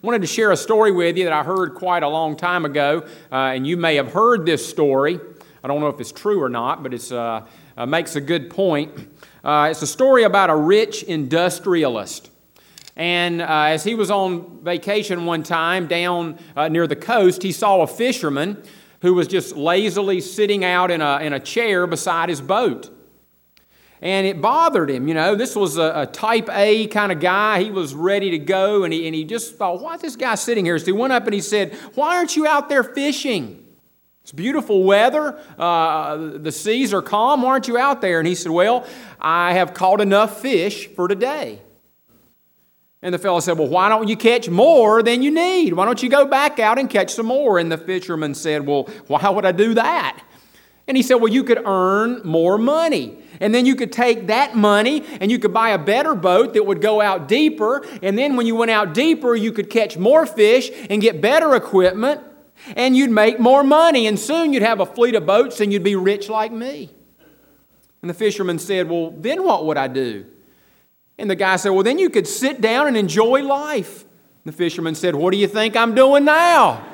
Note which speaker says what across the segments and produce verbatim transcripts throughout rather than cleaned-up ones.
Speaker 1: wanted to share a story with you that I heard quite a long time ago, uh, and you may have heard this story. I don't know if it's true or not, but it uh, uh, makes a good point. Uh, it's a story about a rich industrialist. And uh, as he was on vacation one time down uh, near the coast, he saw a fisherman who was just lazily sitting out in a, in a chair beside his boat. And it bothered him, you know. This was a, a type A kind of guy. He was ready to go, and he, and he just thought, why is this guy sitting here? So he went up and he said, why aren't you out there fishing? It's beautiful weather. Uh, the seas are calm. Why aren't you out there? And he said, well, I have caught enough fish for today. And the fellow said, well, why don't you catch more than you need? Why don't you go back out and catch some more? And the fisherman said, well, why would I do that? And he said, well, you could earn more money. And then you could take that money and you could buy a better boat that would go out deeper. And then when you went out deeper, you could catch more fish and get better equipment. And you'd make more money. And soon you'd have a fleet of boats and you'd be rich like me. And the fisherman said, well, then what would I do? And the guy said, well, then you could sit down and enjoy life. The fisherman said, what do you think I'm doing now?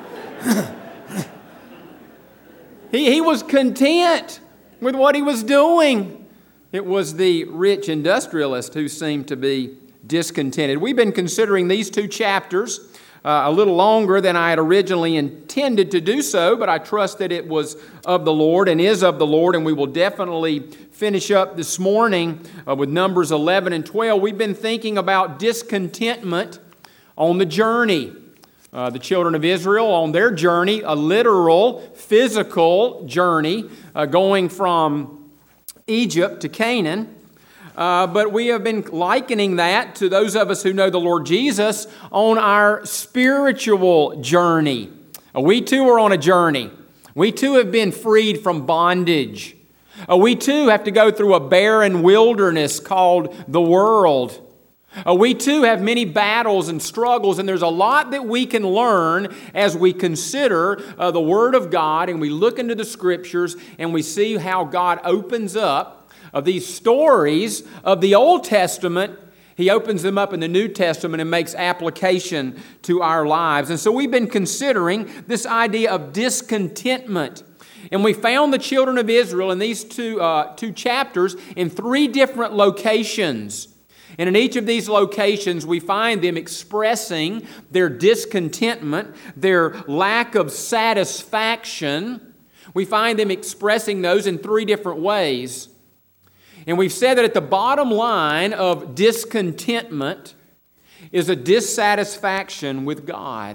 Speaker 1: he, he was content with what he was doing. It was the rich industrialist who seemed to be discontented. We've been considering these two chapters uh, a little longer than I had originally intended to do so, but I trust that it was of the Lord and is of the Lord, and we will definitely finish up this morning uh, with Numbers eleven and twelve. We've been thinking about discontentment on the journey. Uh, the children of Israel on their journey, a literal, physical journey uh, going from Egypt to Canaan. Uh, but we have been likening that to those of us who know the Lord Jesus on our spiritual journey. Uh, we too are on a journey. We too have been freed from bondage. Uh, we too have to go through a barren wilderness called the world. Uh, we too have many battles and struggles, and there's a lot that we can learn as we consider uh, the Word of God and we look into the Scriptures and we see how God opens up uh, these stories of the Old Testament. He opens them up in the New Testament and makes application to our lives. And so we've been considering this idea of discontentment. And we found the children of Israel in these two, uh, two chapters in three different locations. And in each of these locations, we find them expressing their discontentment, their lack of satisfaction. We find them expressing those in three different ways. And we've said that at the bottom line of discontentment is a dissatisfaction with God.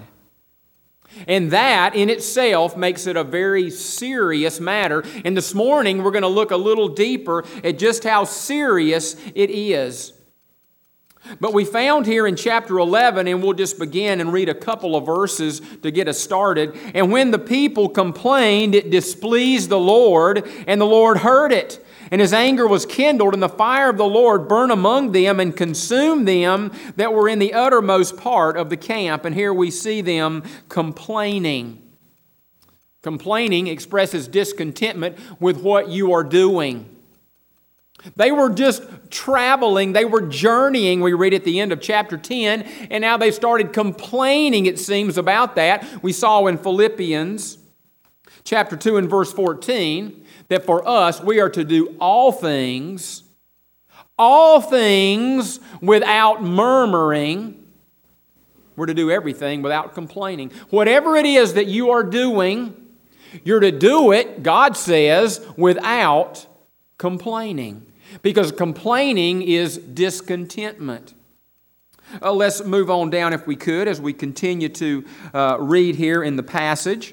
Speaker 1: And that in itself makes it a very serious matter. And this morning, we're going to look a little deeper at just how serious it is. But we found here in chapter eleven, and we'll just begin and read a couple of verses to get us started. And when the people complained, it displeased the Lord, and the Lord heard it. And His anger was kindled, and the fire of the Lord burned among them and consumed them that were in the uttermost part of the camp. And here we see them complaining. Complaining expresses discontentment with what you are doing. They were just traveling, they were journeying, we read at the end of chapter ten, and now they've started complaining, it seems, about that. We saw in Philippians chapter two and verse fourteen that for us, we are to do all things, all things without murmuring. We're to do everything without complaining. Whatever it is that you are doing, you're to do it, God says, without complaining. Because complaining is discontentment. Uh, let's move on down if we could as we continue to uh, read here in the passage.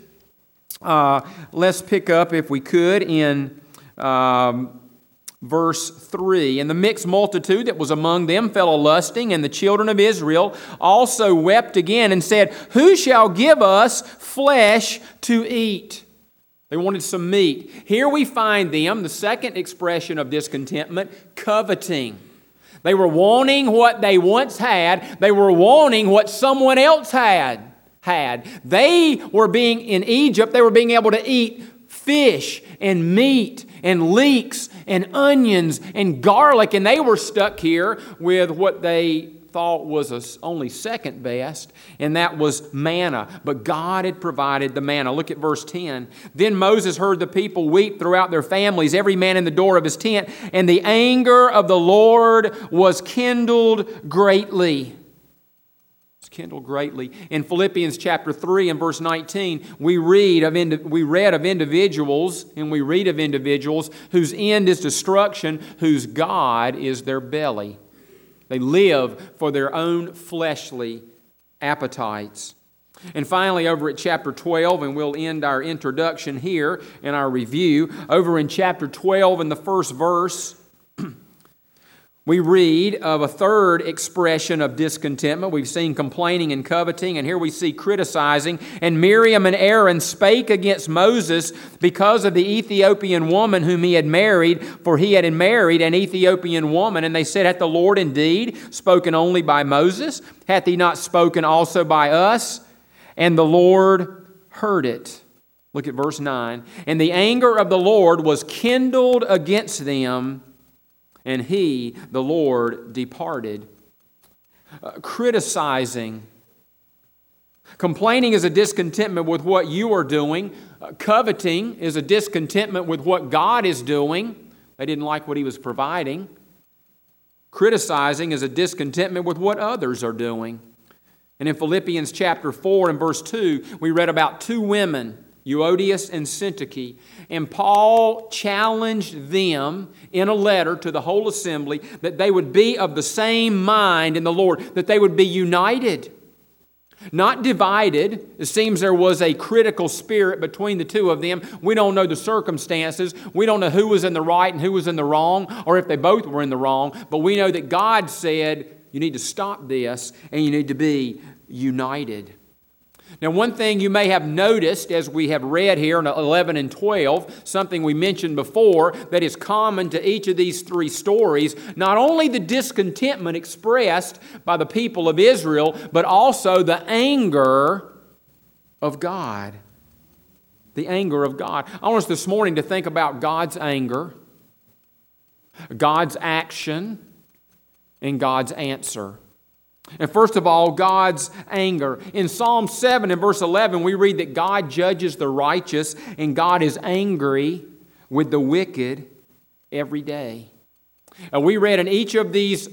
Speaker 1: Uh, let's pick up if we could in um, verse three. And the mixed multitude that was among them fell a-lusting, and the children of Israel also wept again and said, who shall give us flesh to eat? They wanted some meat. Here we find them, the second expression of discontentment, coveting. They were wanting what they once had. They were wanting what someone else had. had. They were being, in Egypt, they were being able to eat fish and meat and leeks and onions and garlic. And they were stuck here with what they thought was a, only second best, and that was manna. But God had provided the manna. Look at verse ten. Then Moses heard the people weep throughout their families, every man in the door of his tent, and the anger of the Lord was kindled greatly. Kindled greatly. In Philippians chapter three and verse nineteen, we read of indi- we read of individuals, and we read of individuals whose end is destruction, whose God is their belly. They live for their own fleshly appetites. And finally, over at chapter twelve, and we'll end our introduction here in our review, over in chapter twelve in the first verse, we read of a third expression of discontentment. We've seen complaining and coveting, and here we see criticizing. And Miriam and Aaron spake against Moses because of the Ethiopian woman whom he had married, for he had married an Ethiopian woman. And they said, Hath the Lord indeed spoken only by Moses? Hath he not spoken also by us? And the Lord heard it. Look at verse nine. And the anger of the Lord was kindled against them, and he, the Lord, departed. Uh, criticizing. Complaining is a discontentment with what you are doing. Uh, coveting is a discontentment with what God is doing. They didn't like what He was providing. Criticizing is a discontentment with what others are doing. And in Philippians chapter four and verse two, we read about two women, Euodias and Syntyche, and Paul challenged them in a letter to the whole assembly that they would be of the same mind in the Lord, that they would be united, not divided. It seems there was a critical spirit between the two of them. We don't know the circumstances. We don't know who was in the right and who was in the wrong, or if they both were in the wrong, but we know that God said, you need to stop this and you need to be united. Now, one thing you may have noticed as we have read here in eleven and twelve, something we mentioned before that is common to each of these three stories, not only the discontentment expressed by the people of Israel, but also the anger of God. The anger of God. I want us this morning to think about God's anger, God's action, and God's answer. And first of all, God's anger. In Psalm seven and verse eleven, we read that God judges the righteous and God is angry with the wicked every day. And we read in each of these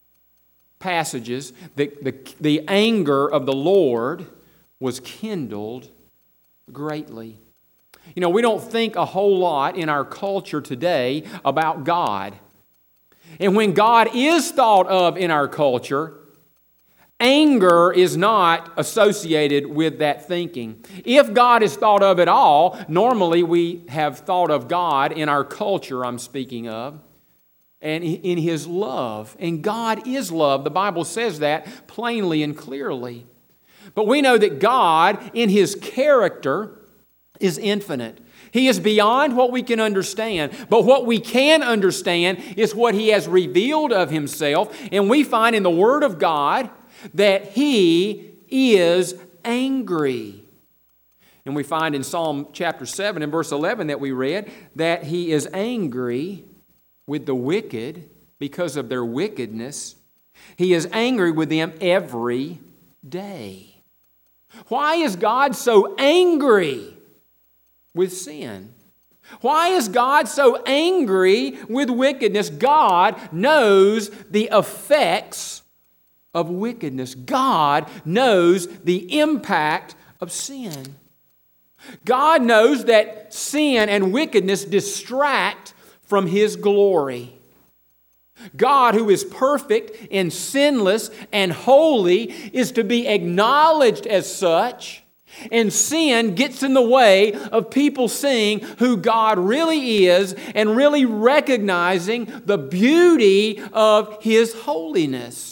Speaker 1: passages that the, the anger of the Lord was kindled greatly. You know, we don't think a whole lot in our culture today about God. And when God is thought of in our culture, anger is not associated with that thinking. If God is thought of at all, normally we have thought of God in our culture, I'm speaking of, and in His love. And God is love. The Bible says that plainly and clearly. But we know that God, in His character, is infinite. He is beyond what we can understand. But what we can understand is what He has revealed of Himself. And we find in the Word of God that He is angry. And we find in Psalm chapter seven and verse eleven that we read that He is angry with the wicked because of their wickedness. He is angry with them every day. Why is God so angry with sin? Why is God so angry with wickedness? God knows the effects of wickedness. God knows the impact of sin. God knows that sin and wickedness distract from His glory. God, who is perfect and sinless and holy, is to be acknowledged as such, and sin gets in the way of people seeing who God really is and really recognizing the beauty of His holiness.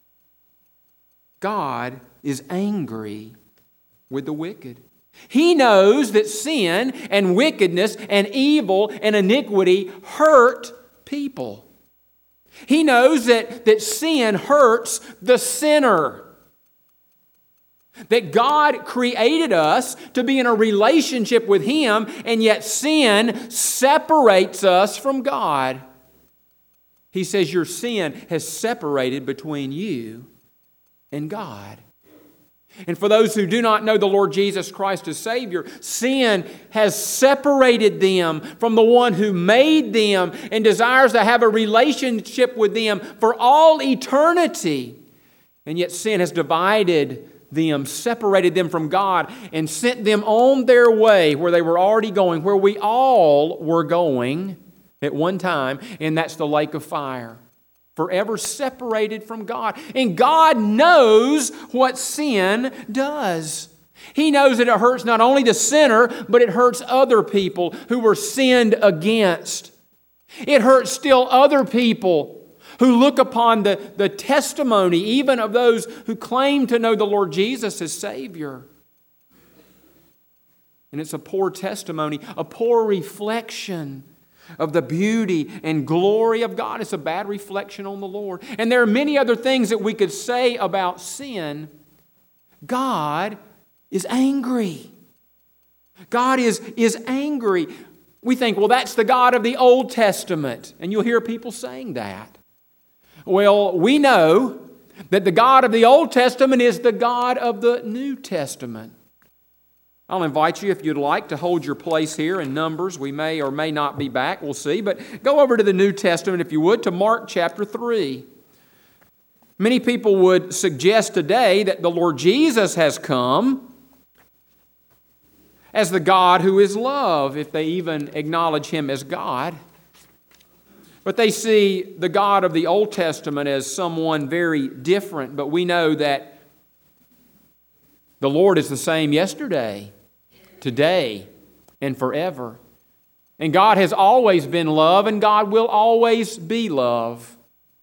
Speaker 1: God is angry with the wicked. He knows that sin and wickedness and evil and iniquity hurt people. He knows that, that sin hurts the sinner. That God created us to be in a relationship with Him, and yet sin separates us from God. He says your sin has separated between you and God. And for those who do not know the Lord Jesus Christ as Savior, sin has separated them from the one who made them and desires to have a relationship with them for all eternity. And yet sin has divided them, separated them from God, and sent them on their way where they were already going, where we all were going at one time, and that's the lake of fire. Forever separated from God. And God knows what sin does. He knows that it hurts not only the sinner, but it hurts other people who were sinned against. It hurts still other people who look upon the, the testimony, even of those who claim to know the Lord Jesus as Savior. And it's a poor testimony, a poor reflection of the beauty and glory of God. It's a bad reflection on the Lord. And there are many other things that we could say about sin. God is angry. God is, is angry. We think, well, that's the God of the Old Testament. And you'll hear people saying that. Well, we know that the God of the Old Testament is the God of the New Testament. I'll invite you, if you'd like, to hold your place here in Numbers. We may or may not be back. We'll see. But go over to the New Testament, if you would, to Mark chapter three. Many people would suggest today that the Lord Jesus has come as the God who is love, if they even acknowledge Him as God. But they see the God of the Old Testament as someone very different. But we know that the Lord is the same yesterday, today, and forever. And God has always been love, and God will always be love.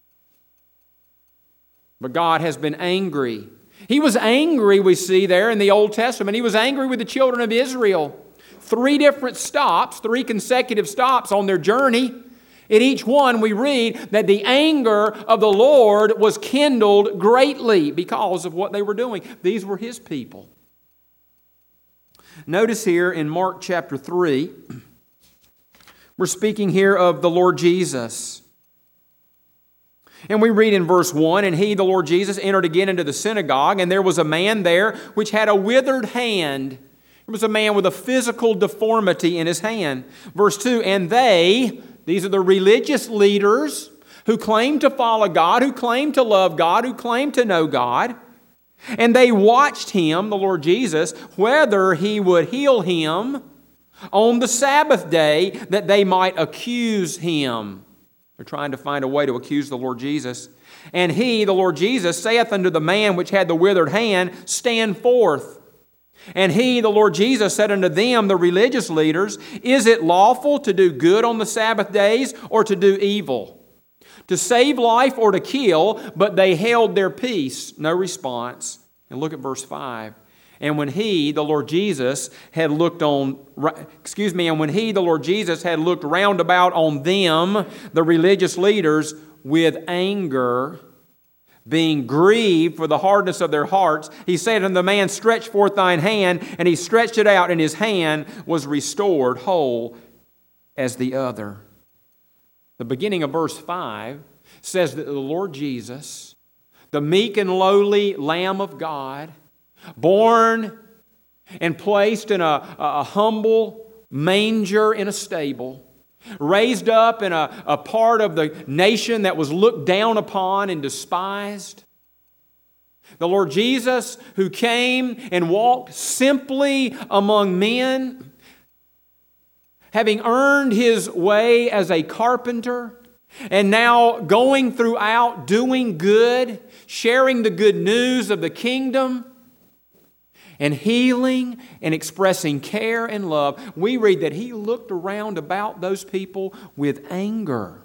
Speaker 1: But God has been angry. He was angry, we see there in the Old Testament. He was angry with the children of Israel. Three different stops, three consecutive stops on their journey. In each one we read that the anger of the Lord was kindled greatly because of what they were doing. These were His people. Notice here in Mark chapter three, we're speaking here of the Lord Jesus. And we read in verse one, "And he, the Lord Jesus, entered again into the synagogue, and there was a man there which had a withered hand." There was a man with a physical deformity in his hand. Verse two, "And they," these are the religious leaders who claim to follow God, who claim to love God, who claim to know God. "And they watched him," the Lord Jesus, "whether he would heal him on the Sabbath day, that they might accuse him." They're trying to find a way to accuse the Lord Jesus. "And he," the Lord Jesus, "saith unto the man which had the withered hand, Stand forth. And he," the Lord Jesus, "said unto them," the religious leaders, "Is it lawful to do good on the Sabbath days, or to do evil? To save life or to kill?" But they held their peace. No response. And look at verse five. "And when he," the Lord Jesus, "had looked on, excuse me, and when he," the Lord Jesus, "had looked round about on them," the religious leaders, "with anger, being grieved for the hardness of their hearts, he said unto the man, Stretch forth thine hand. And he stretched it out, and his hand was restored whole as the other." The beginning of verse five says that the Lord Jesus, the meek and lowly Lamb of God, born and placed in a, a humble manger in a stable, raised up in a, a part of the nation that was looked down upon and despised. The Lord Jesus, who came and walked simply among men, having earned His way as a carpenter, and now going throughout doing good, sharing the good news of the kingdom, and healing and expressing care and love, we read that He looked around about those people with anger.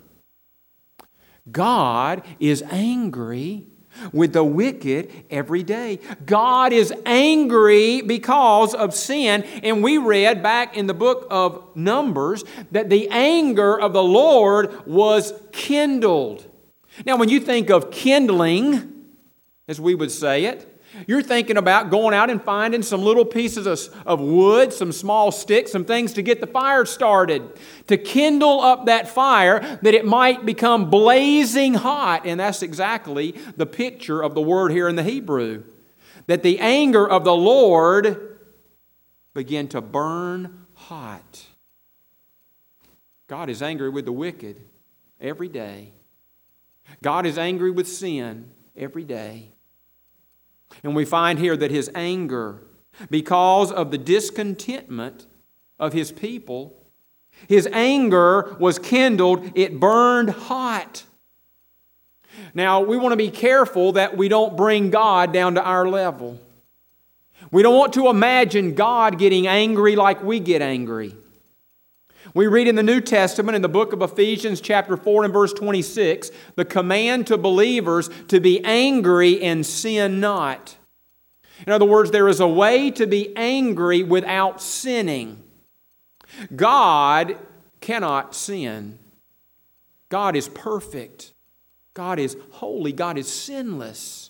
Speaker 1: God is angry with the wicked every day. God is angry because of sin. And we read back in the book of Numbers that the anger of the Lord was kindled. Now, when you think of kindling, as we would say it, You're thinking about going out and finding some little pieces of, of wood, some small sticks, some things to get the fire started, to kindle up that fire that it might become blazing hot. And that's exactly the picture of the word here in the Hebrew. That the anger of the Lord began to burn hot. God is angry with the wicked every day. God is angry with sin every day. And we find here that His anger, because of the discontentment of His people, His anger was kindled, it burned hot. Now, we want to be careful that we don't bring God down to our level. We don't want to imagine God getting angry like we get angry. We read in the New Testament, in the book of Ephesians chapter four and verse twenty-six, the command to believers to be angry and sin not. In other words, there is a way to be angry without sinning. God cannot sin. God is perfect. God is holy. God is sinless.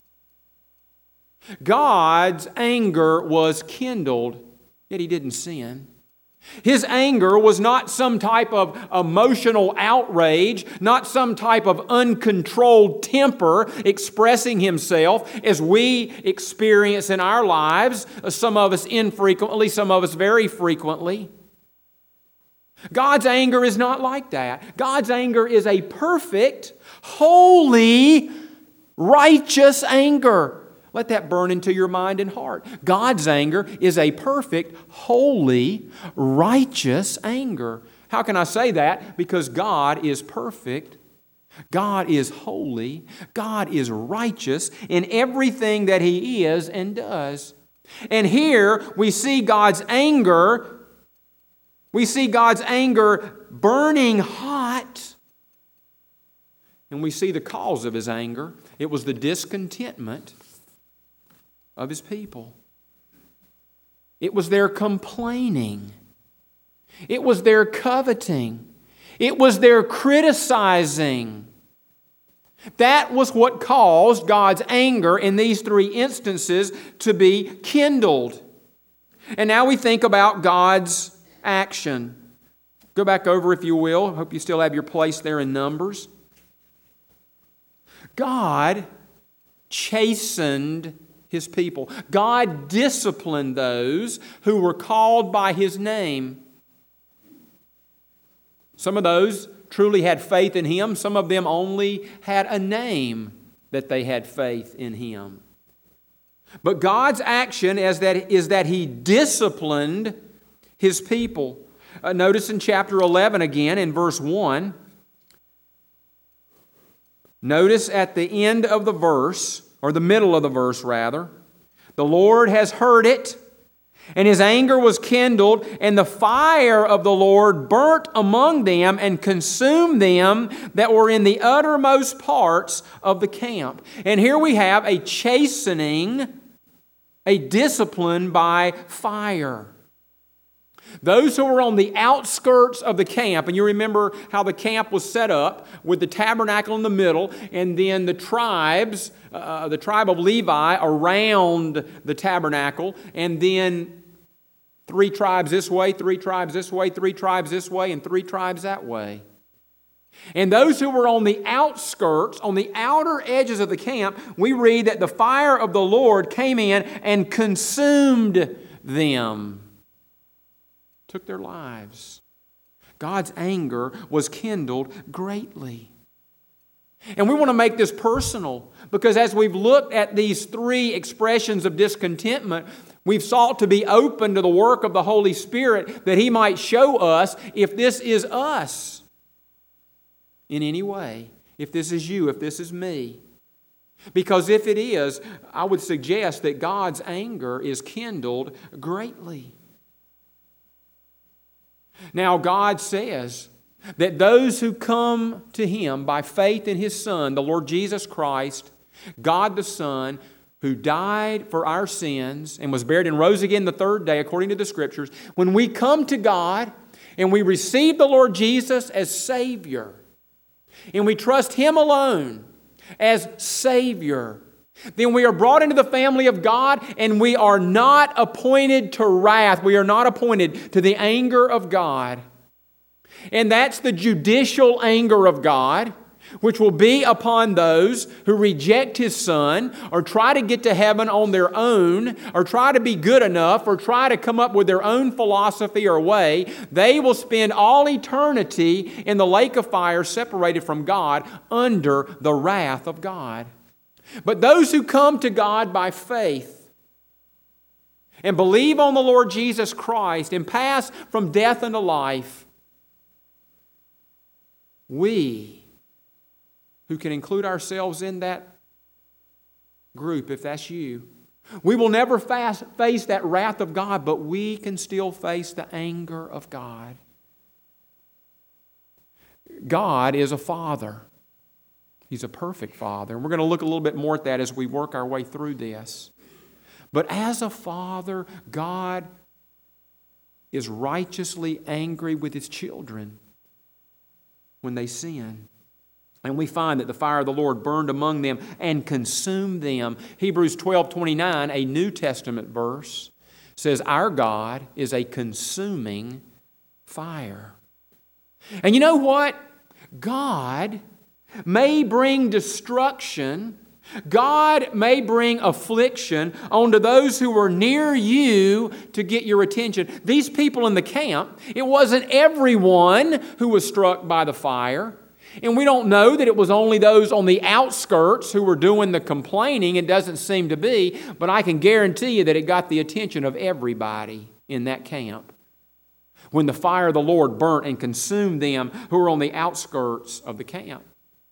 Speaker 1: God's anger was kindled, yet He didn't sin. His anger was not some type of emotional outrage, not some type of uncontrolled temper expressing himself as we experience in our lives, some of us infrequently, some of us very frequently. God's anger is not like that. God's anger is a perfect, holy, righteous anger. Let that burn into your mind and heart. God's anger is a perfect, holy, righteous anger. How can I say that? Because God is perfect. God is holy. God is righteous in everything that He is and does. And here we see God's anger. We see God's anger burning hot. And we see the cause of His anger. It was the discontentment of His people. It was their complaining. It was their coveting. It was their criticizing. That was what caused God's anger in these three instances to be kindled. And now we think about God's action. Go back over, if you will. I hope you still have your place there in Numbers. God chastened His people. God disciplined those who were called by His name. Some of those truly had faith in Him. Some of them only had a name that they had faith in Him. But God's action is that, is that He disciplined His people. Uh, notice in chapter eleven again, in verse one. Notice at the end of the verse, or the middle of the verse rather, the Lord has heard it, and His anger was kindled, and the fire of the Lord burnt among them and consumed them that were in the uttermost parts of the camp. And here we have a chastening, a discipline by fire. Those who were on the outskirts of the camp, and you remember how the camp was set up with the tabernacle in the middle, and then the tribes, uh, the tribe of Levi around the tabernacle, and then three tribes this way, three tribes this way, three tribes this way, and three tribes that way. And those who were on the outskirts, on the outer edges of the camp, we read that the fire of the Lord came in and consumed them. Took their lives. God's anger was kindled greatly. And we want to make this personal because as we've looked at these three expressions of discontentment, we've sought to be open to the work of the Holy Spirit that He might show us if this is us in any way, if this is you, if this is me. Because if it is, I would suggest that God's anger is kindled greatly. Now, God says that those who come to Him by faith in His Son, the Lord Jesus Christ, God the Son, who died for our sins and was buried and rose again the third day according to the Scriptures, when we come to God and we receive the Lord Jesus as Savior, and we trust Him alone as Savior, then we are brought into the family of God, and we are not appointed to wrath. We are not appointed to the anger of God. And that's the judicial anger of God, which will be upon those who reject His Son, or try to get to heaven on their own, or try to be good enough, or try to come up with their own philosophy or way. They will spend all eternity in the lake of fire, separated from God, under the wrath of God. But those who come to God by faith and believe on the Lord Jesus Christ and pass from death unto life, we, who can include ourselves in that group, if that's you, we will never fast, face that wrath of God, but we can still face the anger of God. God is a Father. He's a perfect Father. And we're going to look a little bit more at that as we work our way through this. But as a Father, God is righteously angry with His children when they sin. And we find that the fire of the Lord burned among them and consumed them. Hebrews twelve twenty-nine, a New Testament verse, says, our God is a consuming fire. And you know what? God may bring destruction, God may bring affliction onto those who are near you to get your attention. These people in the camp, it wasn't everyone who was struck by the fire. And we don't know that it was only those on the outskirts who were doing the complaining. It doesn't seem to be. But I can guarantee you that it got the attention of everybody in that camp when the fire of the Lord burnt and consumed them who were on the outskirts of the camp.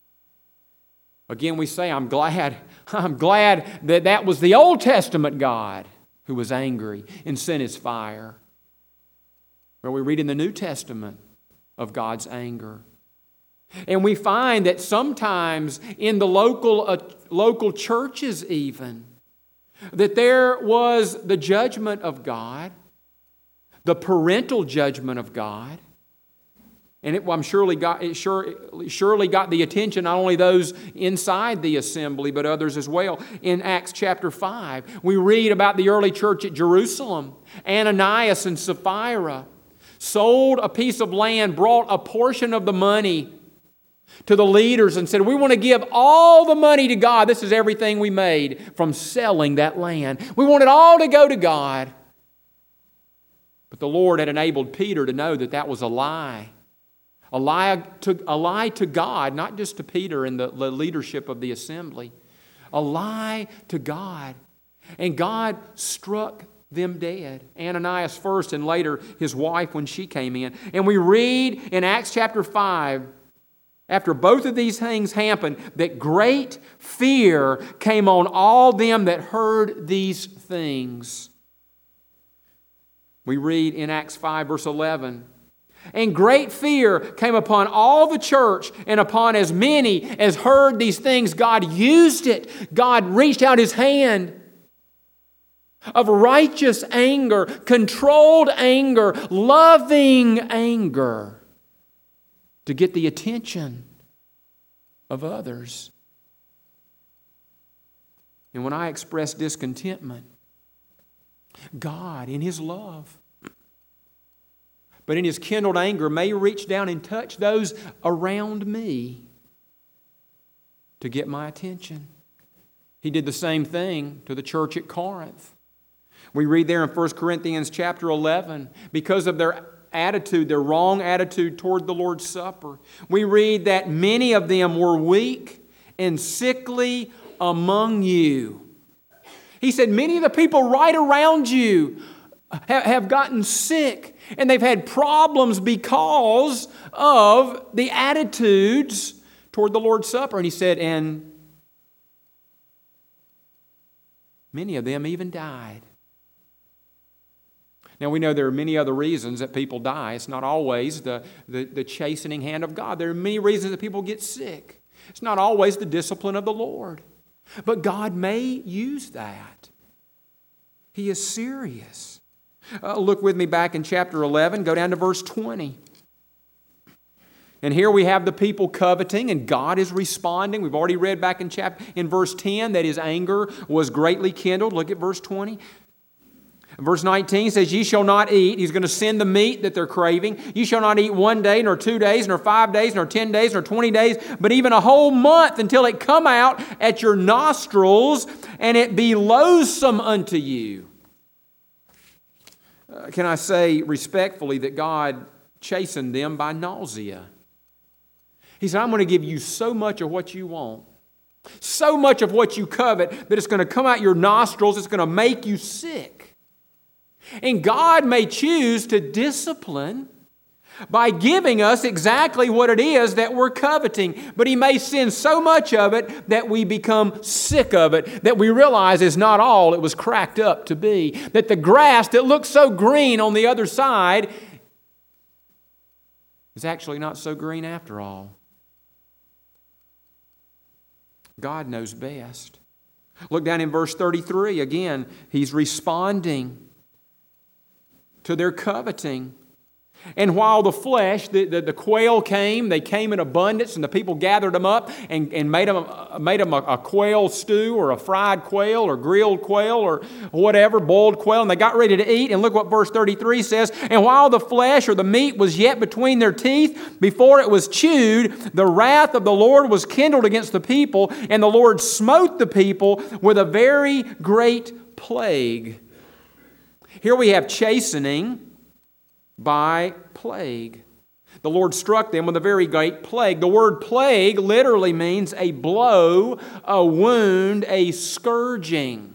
Speaker 1: Again, we say, I'm glad, I'm glad that that was the Old Testament God who was angry and sent His fire. Where we read in the New Testament of God's anger. And we find that sometimes in the local, uh, local churches even, that there was the judgment of God, the parental judgment of God. And it, well, I'm surely got, it sure, surely got the attention not only those inside the assembly, but others as well. In Acts chapter five, we read about the early church at Jerusalem. Ananias and Sapphira sold a piece of land, brought a portion of the money to the leaders and said, we want to give all the money to God. This is everything we made from selling that land. We want it all to go to God. But the Lord had enabled Peter to know that that was a lie. A lie to, a lie to God, not just to Peter and the, the leadership of the assembly. A lie to God. And God struck them dead. Ananias first and later his wife when she came in. And we read in Acts chapter five, after both of these things happened, that great fear came on all them that heard these things. We read in Acts five verse eleven, and great fear came upon all the church and upon as many as heard these things. God used it. God reached out His hand of righteous anger, controlled anger, loving anger to get the attention of others. And when I express discontentment, God in His love, but in His kindled anger, may reach down and touch those around me to get my attention. He did the same thing to the church at Corinth. We read there in First Corinthians chapter eleven, because of their attitude, their wrong attitude toward the Lord's Supper, we read that many of them were weak and sickly among you. He said, many of the people right around you have gotten sick and they've had problems because of the attitudes toward the Lord's Supper. And he said, and many of them even died. Now, we know there are many other reasons that people die. It's not always the, the, the chastening hand of God. There are many reasons that people get sick. It's not always the discipline of the Lord. But God may use that. He is serious. Uh, look with me back in chapter eleven. Go down to verse twenty. And here we have the people coveting, and God is responding. We've already read back in chapter in verse ten that his anger was greatly kindled. Look at verse twenty. Verse nineteen says, "Ye shall not eat." He's going to send the meat that they're craving. "Ye shall not eat one day, nor two days, nor five days, nor ten days, nor twenty days, but even a whole month, until it come out at your nostrils, and it be loathsome unto you." Uh, can I say respectfully that God chastened them by nausea? He said, "I'm going to give you so much of what you want, so much of what you covet, that it's going to come out your nostrils, it's going to make you sick." And God may choose to discipline by giving us exactly what it is that we're coveting. But He may send so much of it that we become sick of it, that we realize is not all it was cracked up to be. That the grass that looks so green on the other side is actually not so green after all. God knows best. Look down in verse thirty-three. Again, He's responding to their coveting. "And while the flesh," the, the, the quail came, they came in abundance, and the people gathered them up and, and made them, made them a, a quail stew, or a fried quail, or grilled quail, or whatever, boiled quail, and they got ready to eat. And look what verse thirty-three says, "And while the flesh," or the meat, "was yet between their teeth, before it was chewed, the wrath of the Lord was kindled against the people, and the Lord smote the people with a very great plague." Here we have chastening by plague. The Lord struck them with a very great plague. The word plague literally means a blow, a wound, a scourging.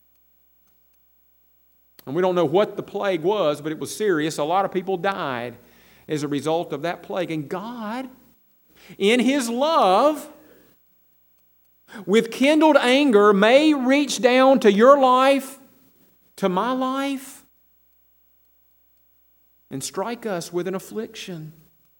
Speaker 1: And we don't know what the plague was, but it was serious. A lot of people died as a result of that plague. And God, in His love, with kindled anger, may reach down to your life, to my life, and strike us with an affliction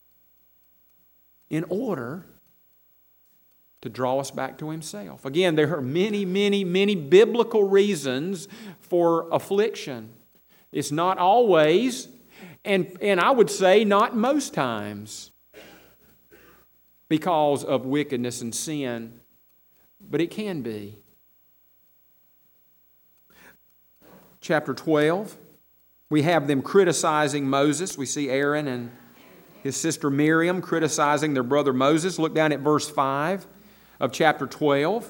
Speaker 1: in order to draw us back to Himself. Again, there are many, many, many biblical reasons for affliction. It's not always, and, and I would say not most times, because of wickedness and sin, but it can be. Chapter twelve. We have them criticizing Moses. We see Aaron and his sister Miriam criticizing their brother Moses. Look down at verse five of chapter twelve.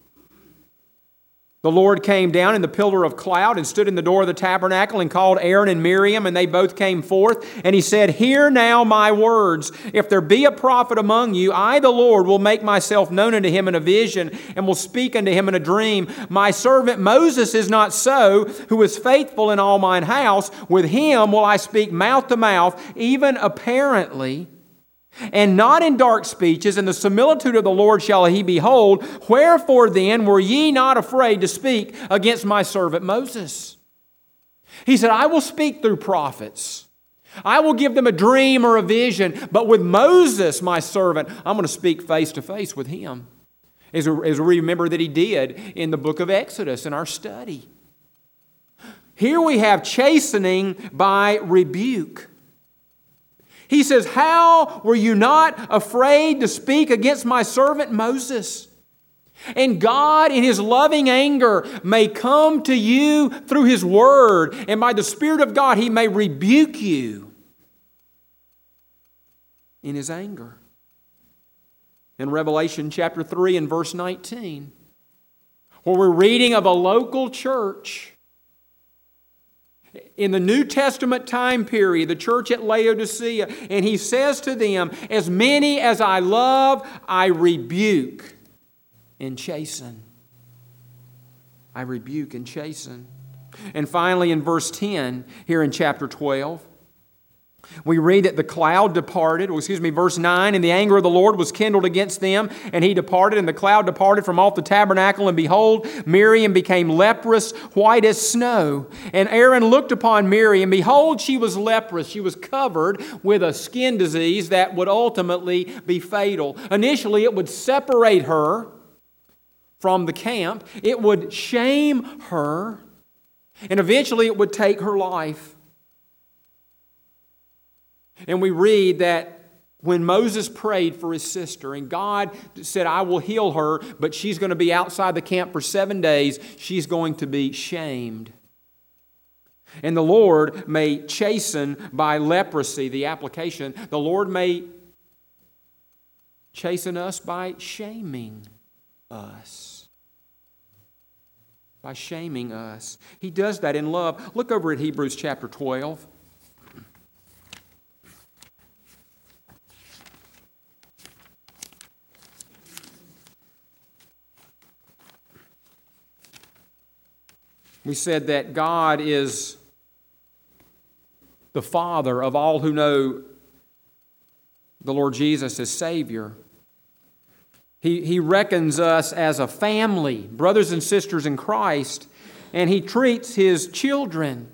Speaker 1: "The Lord came down in the pillar of cloud and stood in the door of the tabernacle and called Aaron and Miriam, and they both came forth. And He said, Hear now my words. If there be a prophet among you, I, the Lord, will make myself known unto him in a vision, and will speak unto him in a dream. My servant Moses is not so, who is faithful in all mine house. With him will I speak mouth to mouth, even apparently, and not in dark speeches, and the similitude of the Lord shall he behold. Wherefore then were ye not afraid to speak against my servant Moses?" He said, "I will speak through prophets. I will give them a dream or a vision. But with Moses, my servant, I'm going to speak face to face with him." As we, as we remember that he did in the book of Exodus in our study. Here we have chastening by rebuke. He says, "How were you not afraid to speak against my servant Moses?" And God, in His loving anger, may come to you through His Word, and by the Spirit of God, He may rebuke you in His anger. In Revelation chapter three and verse nineteen, where we're reading of a local church in the New Testament time period, the church at Laodicea, and he says to them, "As many as I love, I rebuke and chasten." I rebuke and chasten. And finally in verse ten, here in chapter twelve, we read that the cloud departed, or excuse me, verse nine, "And the anger of the Lord was kindled against them, and He departed, and the cloud departed from off the tabernacle, and behold, Miriam became leprous, white as snow. And Aaron looked upon Miriam, behold, she was leprous." She was covered with a skin disease that would ultimately be fatal. Initially, it would separate her from the camp. It would shame her, and eventually it would take her life. And we read that when Moses prayed for his sister and God said, I will heal her, but she's going to be outside the camp for seven days, she's going to be shamed. And the Lord may chasten by leprosy, the application. The Lord may chasten us by shaming us. By shaming us. He does that in love. Look over at Hebrews chapter twelve. We said that God is the Father of all who know the Lord Jesus as Savior. He, he reckons us as a family, brothers and sisters in Christ, and He treats His children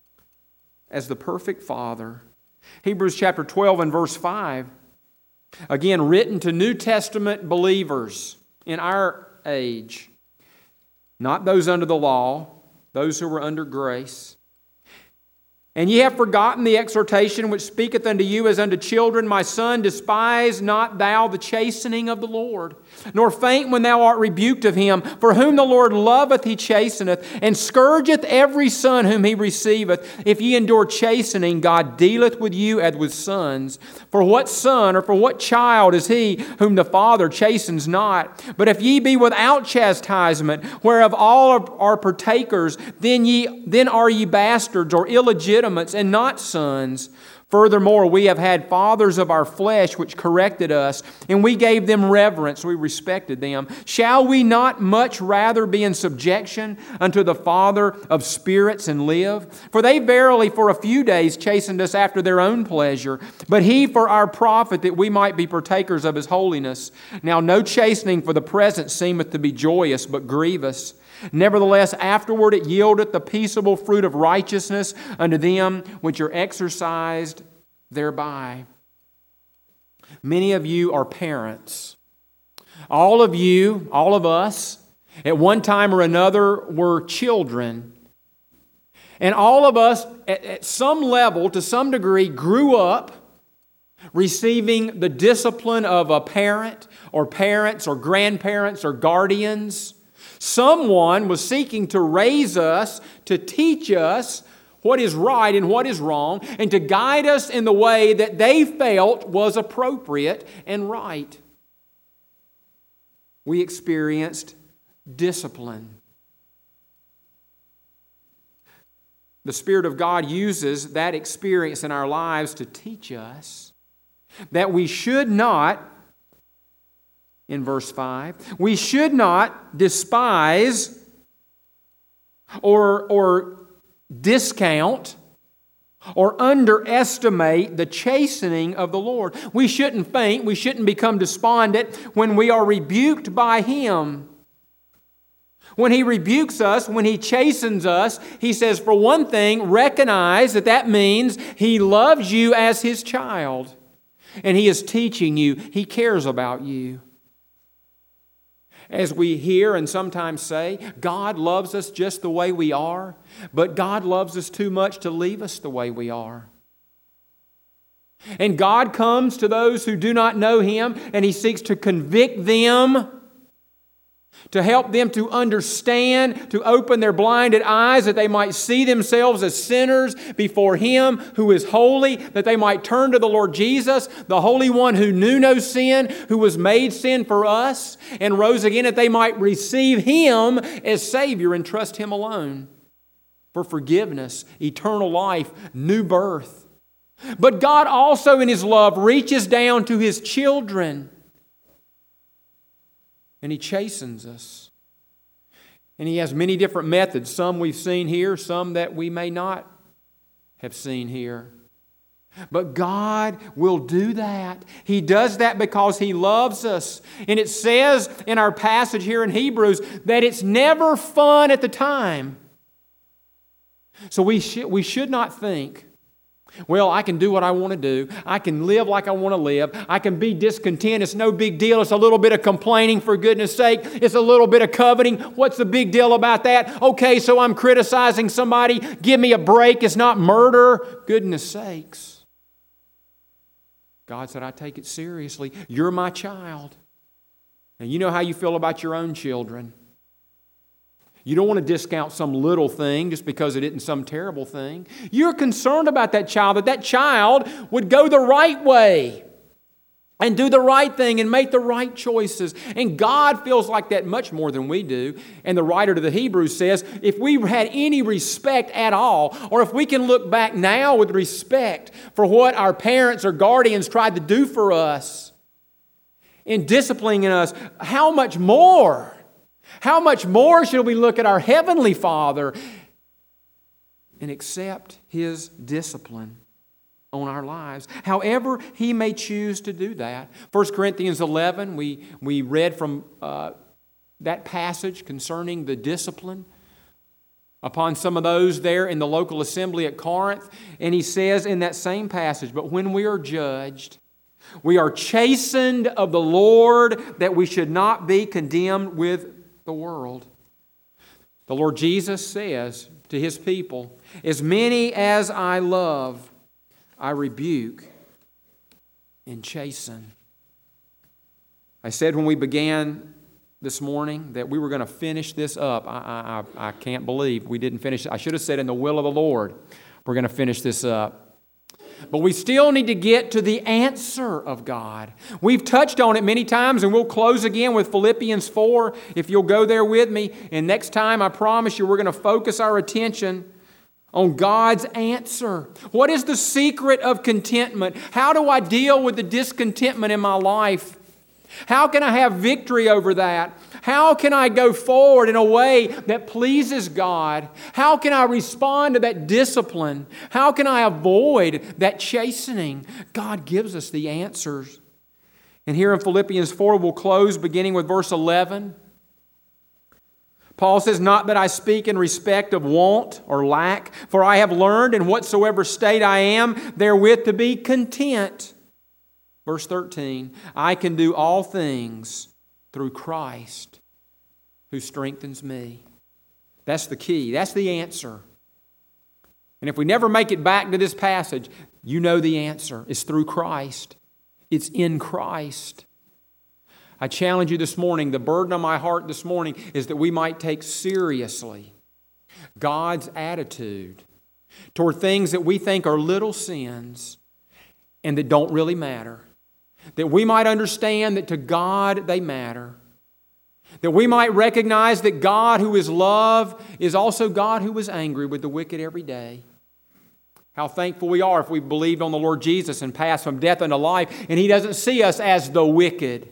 Speaker 1: as the perfect Father. Hebrews chapter twelve and verse five, again written to New Testament believers in our age, not those under the law, those who were under grace. And ye have forgotten the exhortation which speaketh unto you as unto children, my son, despise not thou the chastening of the Lord, nor faint when thou art rebuked of Him. For whom the Lord loveth, He chasteneth, and scourgeth every son whom He receiveth. If ye endure chastening, God dealeth with you as with sons. For what son or for what child is he whom the Father chastens not? But if ye be without chastisement, whereof all are, are partakers, then ye then are ye bastards or illegitimate, and not sons. Furthermore, we have had fathers of our flesh which corrected us, and we gave them reverence, we respected them. Shall we not much rather be in subjection unto the Father of spirits and live? For they verily for a few days chastened us after their own pleasure, but He for our profit, that we might be partakers of His holiness. Now no chastening for the present seemeth to be joyous, but grievous. Nevertheless, afterward it yieldeth the peaceable fruit of righteousness unto them which are exercised thereby. Many of you are parents. All of you, all of us, at one time or another were children. And all of us, at, at some level, to some degree, grew up receiving the discipline of a parent or parents or grandparents or guardians. Someone was seeking to raise us, to teach us what is right and what is wrong, and to guide us in the way that they felt was appropriate and right. We experienced discipline. The Spirit of God uses that experience in our lives to teach us that we should not, in verse five, we should not despise or, or discount or underestimate the chastening of the Lord. We shouldn't faint, we shouldn't become despondent when we are rebuked by Him. When He rebukes us, when He chastens us, He says, for one thing, recognize that that means He loves you as His child. And He is teaching you, He cares about you. As we hear and sometimes say, God loves us just the way we are, but God loves us too much to leave us the way we are. And God comes to those who do not know Him, and He seeks to convict them, to help them to understand, to open their blinded eyes that they might see themselves as sinners before Him who is holy, that they might turn to the Lord Jesus, the Holy One who knew no sin, who was made sin for us and rose again, that they might receive Him as Savior and trust Him alone for forgiveness, eternal life, new birth. But God also in His love reaches down to His children, and He chastens us. And He has many different methods. Some we've seen here, some that we may not have seen here. But God will do that. He does that because He loves us. And it says in our passage here in Hebrews that it's never fun at the time. So we, sh- we should not think, well, I can do what I want to do. I can live like I want to live. I can be discontent. It's no big deal. It's a little bit of complaining, for goodness sake. It's a little bit of coveting. What's the big deal about that? Okay, so I'm criticizing somebody. Give me a break. It's not murder. Goodness sakes. God said, I take it seriously. You're my child. And you know how you feel about your own children. You don't want to discount some little thing just because it isn't some terrible thing. You're concerned about that child, that that child would go the right way and do the right thing and make the right choices. And God feels like that much more than we do. And the writer to the Hebrews says, if we had any respect at all, or if we can look back now with respect for what our parents or guardians tried to do for us in disciplining us, how much more, how much more should we look at our Heavenly Father and accept His discipline on our lives, however He may choose to do that. First Corinthians eleven, we, we read from uh, that passage concerning the discipline upon some of those there in the local assembly at Corinth. And he says in that same passage, but when we are judged, we are chastened of the Lord, that we should not be condemned with the world. The Lord Jesus says to His people, as many as I love, I rebuke and chasten. I said when we began this morning that we were going to finish this up. I, I, I can't believe we didn't finish it. I should have said in the will of the Lord, we're going to finish this up. But we still need to get to the answer of God. We've touched on it many times, and we'll close again with Philippians four, if you'll go there with me. And next time, I promise you, we're going to focus our attention on God's answer. What is the secret of contentment? How do I deal with the discontentment in my life? How can I have victory over that? How can I go forward in a way that pleases God? How can I respond to that discipline? How can I avoid that chastening? God gives us the answers. And here in Philippians four, we'll close beginning with verse eleven. Paul says, not that I speak in respect of want or lack, for I have learned in whatsoever state I am therewith to be content. Verse thirteen, I can do all things through Christ who strengthens me. That's the key. That's the answer. And if we never make it back to this passage, you know the answer. It's through Christ. It's in Christ. I challenge you this morning, the burden on my heart this morning is that we might take seriously God's attitude toward things that we think are little sins and that don't really matter. That we might understand that to God they matter. That we might recognize that God who is love is also God who is angry with the wicked every day. How thankful we are if we've believed on the Lord Jesus and passed from death unto life, and He doesn't see us as the wicked.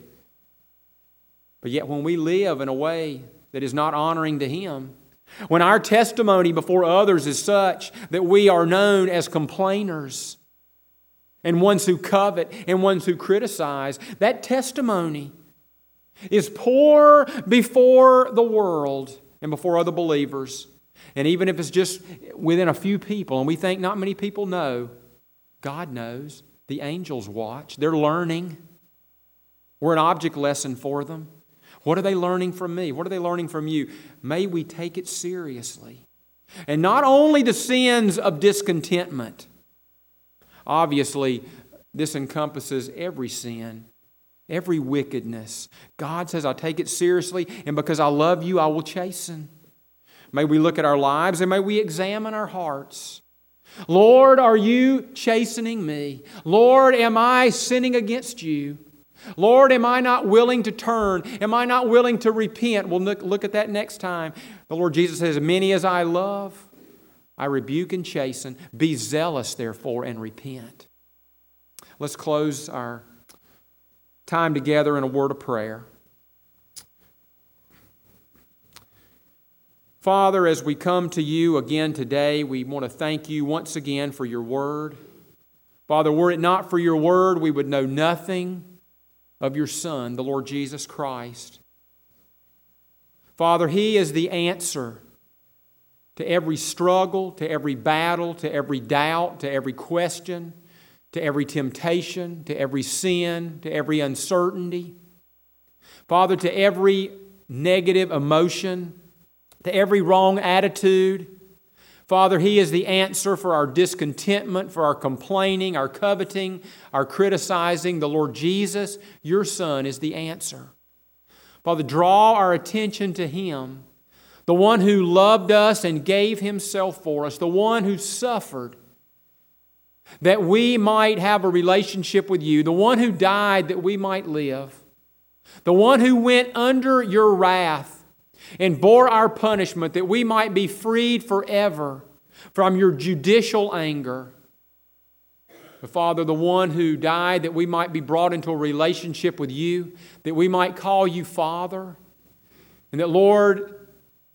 Speaker 1: But yet when we live in a way that is not honoring to Him, when our testimony before others is such that we are known as complainers and ones who covet and ones who criticize, that testimony is poor before the world and before other believers. And even if it's just within a few people and we think not many people know, God knows. The angels watch. They're learning. We're an object lesson for them. What are they learning from me? What are they learning from you? May we take it seriously. And not only the sins of discontentment. Obviously, this encompasses every sin, every wickedness. God says, I'll take it seriously, and because I love you, I will chasten. May we look at our lives and may we examine our hearts. Lord, are you chastening me? Lord, am I sinning against you? Lord, am I not willing to turn? Am I not willing to repent? We'll look, look at that next time. The Lord Jesus says, many as I love, I rebuke and chasten. Be zealous, therefore, and repent. Let's close our time together in a word of prayer. Father, as we come to you again today, we want to thank you once again for your word. Father, were it not for your word, we would know nothing of your Son, the Lord Jesus Christ. Father, He is the answer to every struggle, to every battle, to every doubt, to every question, to every temptation, to every sin, to every uncertainty. Father, to every negative emotion, to every wrong attitude. Father, He is the answer for our discontentment, for our complaining, our coveting, our criticizing. The Lord Jesus, Your Son, is the answer. Father, draw our attention to Him, the one who loved us and gave Himself for us, the one who suffered that we might have a relationship with You, the one who died that we might live, the one who went under Your wrath and bore our punishment that we might be freed forever from Your judicial anger. But Father, the one who died that we might be brought into a relationship with You, that we might call You Father, and that, Lord,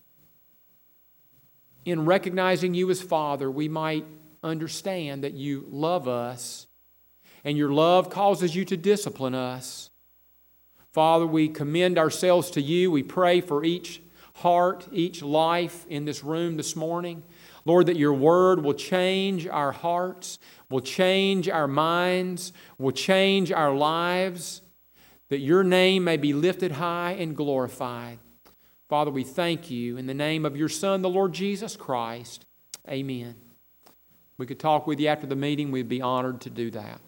Speaker 1: in recognizing You as Father, we might understand that You love us, and Your love causes You to discipline us. Father, we commend ourselves to You. We pray for each heart, each life in this room this morning. Lord, that Your Word will change our hearts, will change our minds, will change our lives, that Your name may be lifted high and glorified. Father, we thank You in the name of Your Son, the Lord Jesus Christ. Amen. We could talk with you after the meeting. We'd be honored to do that.